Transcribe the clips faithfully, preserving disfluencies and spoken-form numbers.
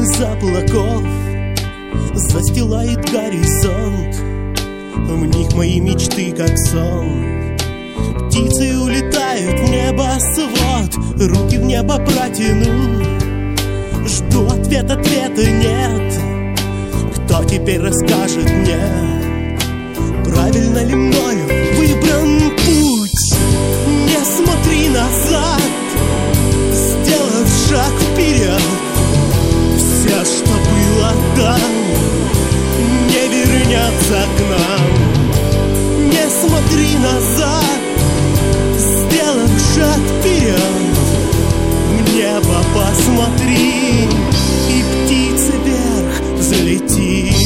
из облаков застилает горизонт. В них мои мечты как сон. Птицы улетают в небосвод, руки в небо протяну. Жду ответ, ответа нет. Кто теперь расскажет мне, правильно ли мною выбран путь? Не смотри назад, сделав шаг вперед. Все, что было там, не вернется к нам. Не смотри назад, сделав шаг вперед. В небо посмотри, и птица вверх взлетит.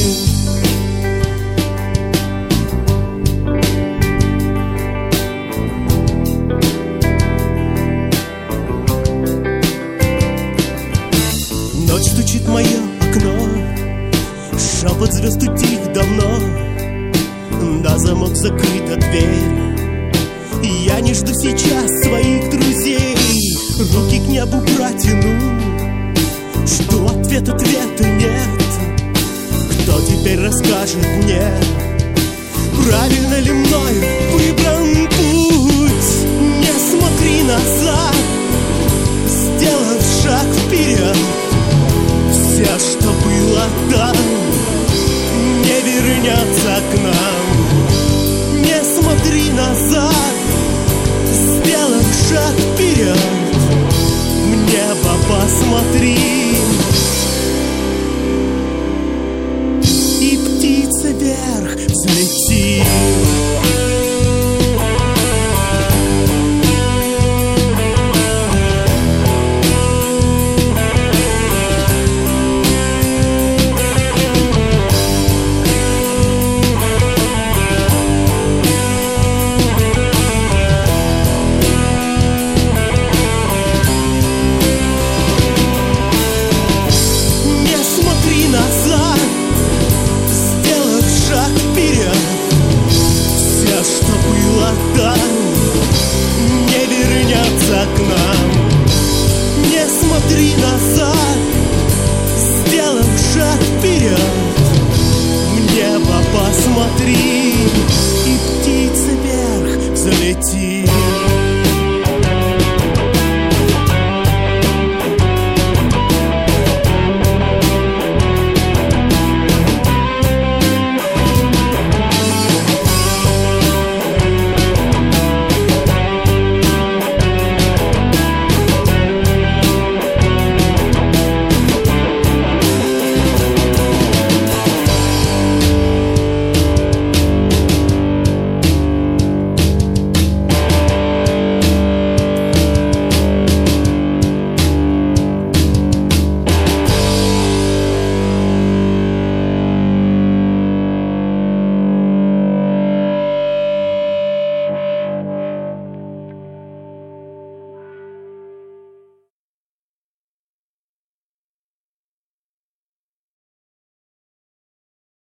Ночь стучит в мое окно, шепот звезд утих давно. На замок закрыта дверь, и я не жду сейчас своих друзей. Руки к небу протяну, жду ответ, ответа нет. Кто теперь расскажет мне, правильно ли мною выбран путь? Не смотри назад, сделав шаг вперед. Все, что было там, не вернется к нам. Не смотри назад, сделав шаг вперед. В небо посмотри,